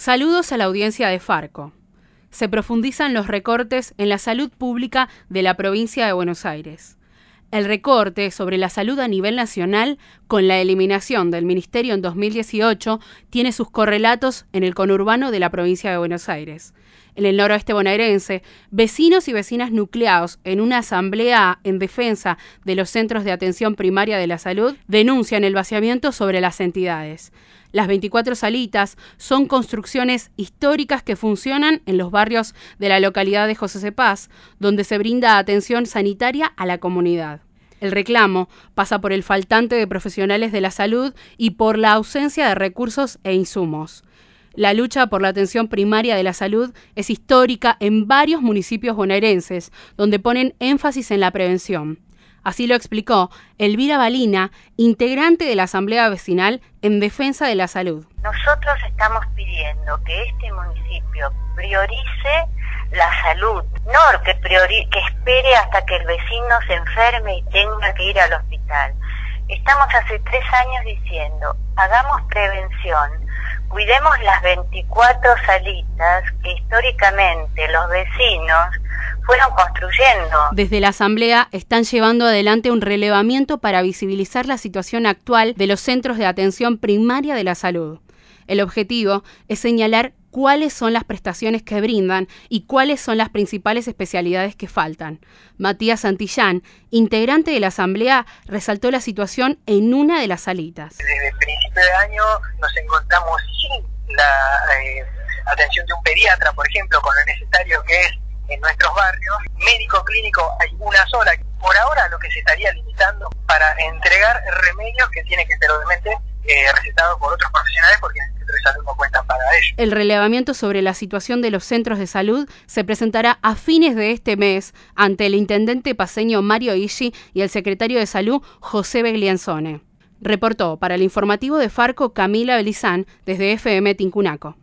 Saludos a la audiencia de Farco. Se profundizan los recortes en la salud pública de la provincia de Buenos Aires. El recorte sobre la salud a nivel nacional, con la eliminación del ministerio en 2018, tiene sus correlatos en el conurbano de la provincia de Buenos Aires. En el noroeste bonaerense, vecinos y vecinas nucleados en una asamblea en defensa de los centros de atención primaria de la salud denuncian el vaciamiento sobre las entidades. Las 24 salitas son construcciones históricas que funcionan en los barrios de la localidad de José C. Paz, donde se brinda atención sanitaria a la comunidad. El reclamo pasa por el faltante de profesionales de la salud y por la ausencia de recursos e insumos. La lucha por la atención primaria de la salud es histórica en varios municipios bonaerenses, donde ponen énfasis en la prevención. Así lo explicó Elvira Balina, integrante de la Asamblea Vecinal en Defensa de la Salud. Nosotros estamos pidiendo que este municipio priorice la salud, no que espere hasta que el vecino se enferme y tenga que ir al hospital. Estamos hace 3 años diciendo, hagamos prevención, cuidemos las 24 salitas que históricamente los vecinos fueron construyendo. Desde la Asamblea están llevando adelante un relevamiento para visibilizar la situación actual de los centros de atención primaria de la salud. El objetivo es señalar cuáles son las prestaciones que brindan y cuáles son las principales especialidades que faltan. Matías Santillán, integrante de la Asamblea, resaltó la situación en una de las salitas. Desde el principio de año nos encontramos sin la atención de un pediatra, por ejemplo, con lo necesario que es en nuestros barrios. Médico clínico hay una sola. Por ahora lo que se estaría limitando para entregar remedios que tienen que ser obviamente recetados por otros profesionales porque en el centro de salud no cuentan para ello. El relevamiento sobre la situación de los centros de salud se presentará a fines de este mes ante el intendente paceño Mario Ischi y el secretario de Salud José Beglianzone. Reportó para el informativo de Farco Camila Belizán desde FM Tincunaco.